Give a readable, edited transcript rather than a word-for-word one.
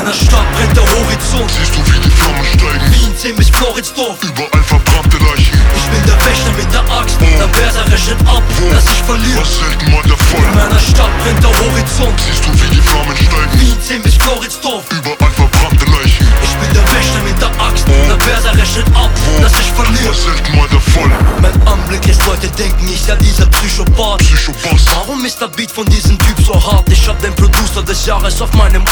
meiner Stadt brennt der Horizont. Siehst du, wie die Flammen steigen? Wien, 10 bis Floridsdorf. Überall verbrannte Leichen. Ich bin der Wächter mit der Axt. Der Berser rächt ab, dass ich verliere. Was selten mal der Fall. In meiner Stadt brennt der Horizont. Siehst du, wie die Flammen steigen? Wien, 10 bis Floridsdorf. Überall verbrannte Leichen. Ich bin der Wächter mit der Axt. Der Berser rächt ab, dass ich verliere. Was selten mal der Fall. Mein Anblick lässt Leute denken, ich sei dieser Psychopath. Psychopath. Warum ist der Beat von diesem Typ so hart? Ich hab den Producer des Jahres auf meinem